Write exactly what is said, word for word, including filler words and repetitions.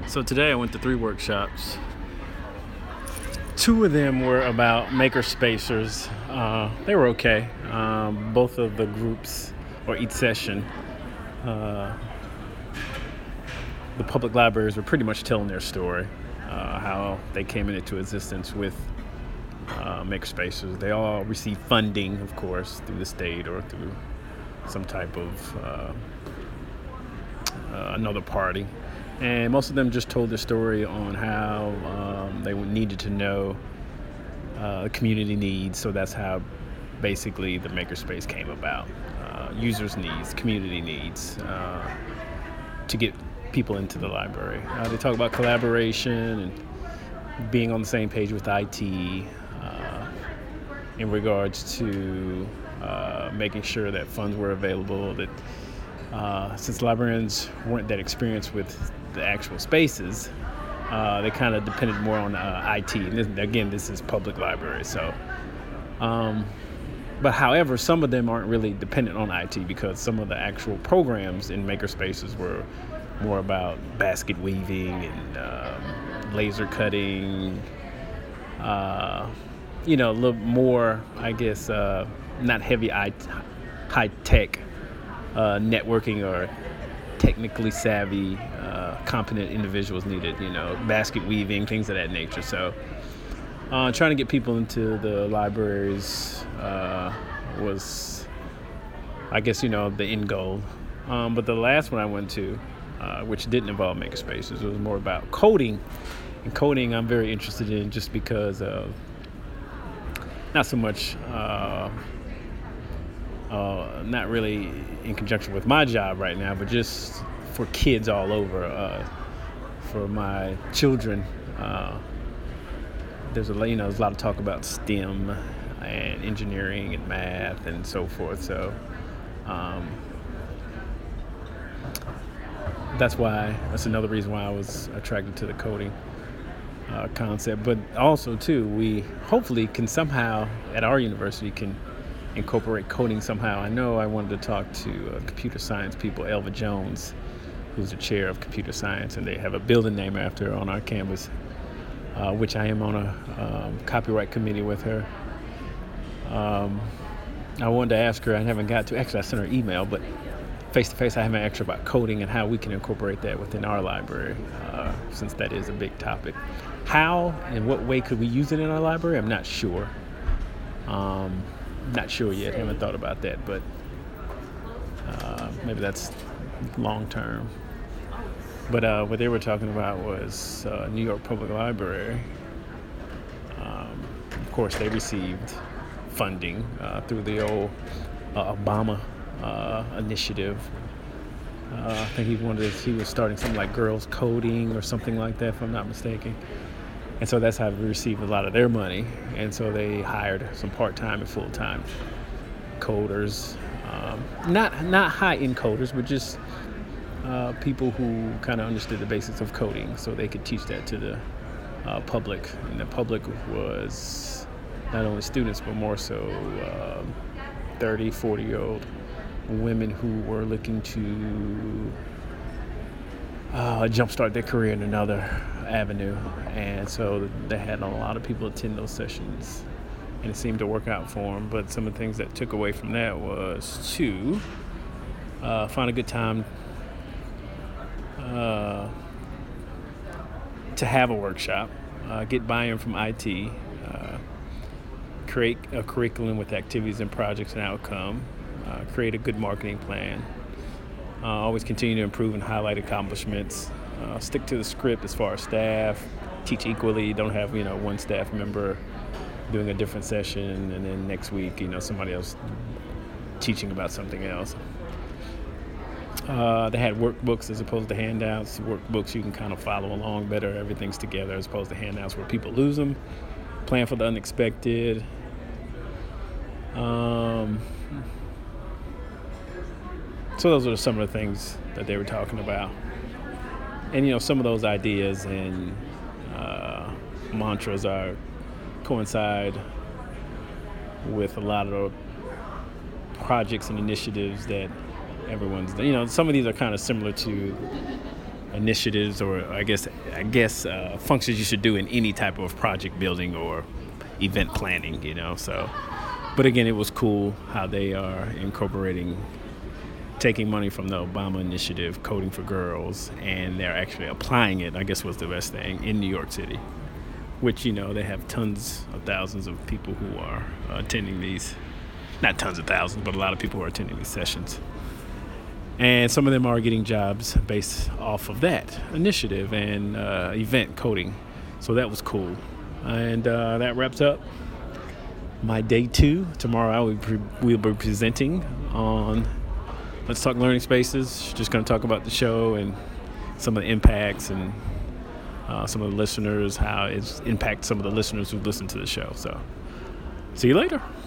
So today I went to three workshops. Two of them were about makerspacers. Uh, they were okay. Um, both of the groups, or each session, uh, the public libraries were pretty much telling their story, uh, how they came into existence with uh, makerspacers. They all received funding, of course, through the state or through some type of uh, uh, another party. And most of them just told their story on how um, they needed to know uh, community needs. So that's how basically the makerspace came about. Uh, users' needs, community needs, uh, to get people into the library. Uh, they talk about collaboration and being on the same page with I T uh, in regards to uh, making sure that funds were available, that Uh, since librarians weren't that experienced with the actual spaces, uh, they kind of depended more on uh, I T. And this, again, this is public library, so. Um, but however, some of them aren't really dependent on I T because some of the actual programs in makerspaces were more about basket weaving and um, laser cutting. Uh, you know, a little more, I guess, uh, not heavy high tech. Uh, networking or technically savvy, uh, competent individuals needed, you know, basket weaving, things of that nature. So uh, trying to get people into the libraries uh, was, I guess, you know, the end goal. Um, but the last one I went to, uh, which didn't involve makerspaces, it was more about coding. And coding I'm very interested in just because of not so much uh, Uh, not really in conjunction with my job right now, but just for kids all over, uh, for my children. Uh, there's a you know there's a lot of talk about STEM and engineering and math and so forth. So um, that's why that's another reason why I was attracted to the coding uh, concept. But also too, we hopefully can somehow at our university can incorporate coding somehow. I know I wanted to talk to uh, computer science people, Elva Jones, who's the chair of computer science, and they have a building named after her on our campus, uh, which I am on a um, copyright committee with her. Um, I wanted to ask her, I haven't got to, actually I sent her an email, but face to face I haven't asked her about coding and how we can incorporate that within our library, uh, since that is a big topic. How and what way could we use it in our library? I'm not sure. Um, Not sure yet. Haven't thought about that, but uh, maybe that's long term. But uh, what they were talking about was uh, New York Public Library. Um, of course, they received funding uh, through the old uh, Obama uh, initiative. Uh, I think he wanted he was starting something like girls coding or something like that, if I'm not mistaken. And so that's how we received a lot of their money. And so they hired some part-time and full-time coders. Um, not not high-end coders, but just uh, people who kind of understood the basics of coding so they could teach that to the uh, public. And the public was not only students, but more so uh, thirty, forty-year-old women who were looking to uh, jumpstart their career in another avenue. And so they had a lot of people attend those sessions, and it seemed to work out for them. But some of the things that took away from that was to uh, find a good time uh, to have a workshop, uh, get buy-in from I T, uh, create a curriculum with activities and projects and outcome, uh, create a good marketing plan, uh, always continue to improve and highlight accomplishments, uh, stick to the script as far as staff, teach equally. Don't have, you know, one staff member doing a different session and then next week, you know, somebody else teaching about something else. Uh, they had workbooks as opposed to handouts. Workbooks you can kind of follow along better. Everything's together as opposed to handouts where people lose them. Plan for the unexpected. Um, so those are some of the things that they were talking about. And, you know, some of those ideas and uh, mantras are coincide with a lot of projects and initiatives that everyone's, you know, some of these are kind of similar to initiatives, or I guess I guess uh, functions you should do in any type of project building or event planning. You know, so. But again, it was cool how they are incorporating, taking money from the Obama initiative, Coding for Girls, and they're actually applying it, I guess was the best thing, in New York City, which, you know, they have tons of thousands of people who are uh, attending these, not tons of thousands, but a lot of people who are attending these sessions. And some of them are getting jobs based off of that initiative and uh, event coding. So that was cool. And uh, that wraps up my day two. Tomorrow I will be, we'll be presenting on Let's Talk Learning Spaces. Just going to talk about the show and some of the impacts and uh, some of the listeners, how it's impacted some of the listeners who listen to the show. So see you later.